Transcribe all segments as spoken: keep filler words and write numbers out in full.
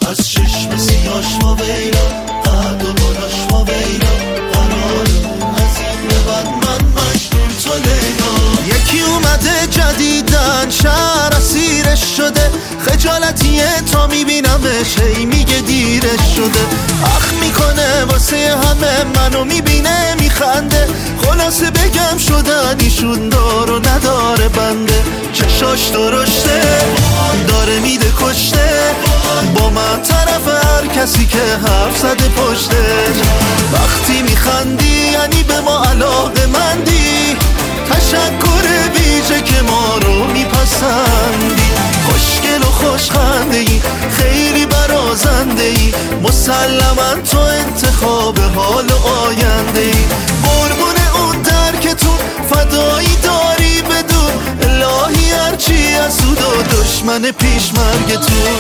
از چشم سیاش ما ویلا، قد و بالاش ما ویلا، قرار از این به بعد من مجنون تو لیلا. یکی اومده جدیدن شهر اسیرش شده، خجالتیه تا میبینمش هی میگه دیرش شده. اخ میکنه واسه همه منو میبینه میخنده، خلاصه بگم شدن ایشون دار و نداره بنده. چشاش درشته داره میده کشته، با من طرف هر کسی که حرف زده پشتش. وقتی میخندی یعنی به ما علاقه مندی، تشکر ویژه که ما رو میپسندی. خوشگل و خوشخنده ای خیلی برازنده ای، مسلما تو انتخاب حال و آینده ای. قربون اون درکتون فدایی داری بدون، الهی هرچی حسود و دشمن پیش مرگتون.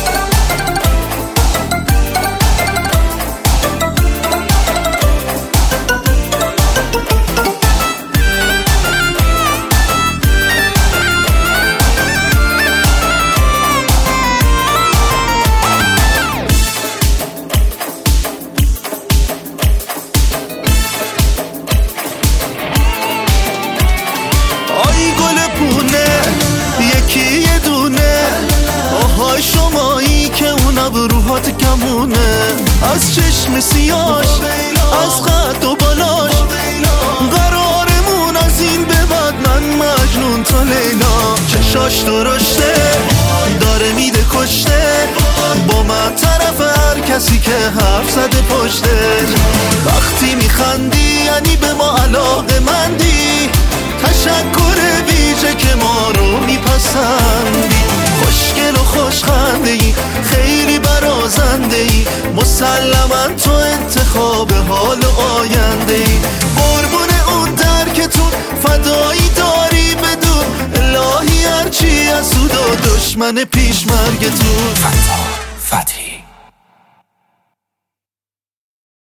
یکی یه دونه آهای شمایی که اون ابروهات کمونه، از چشم سیاش از قد و بالاش، قرارمون از این به بعد من مجنون تا لیلا. چشاش درشته داره میده کشته، با من طرف هر کسی که حرف زده پشتش. وقتی میخندی یعنی به ما علاقه مندی، تشکر ویژه که ما رو میپسندی. خوشگل و خوشخنده ای خیلی برازنده ای، مسلما تو انتخاب حال و آینده ای. قربون اون درکتون فدایی داری بدون، الهی هرچی حسود و دشمن پیش مرگتون. فتا فتحی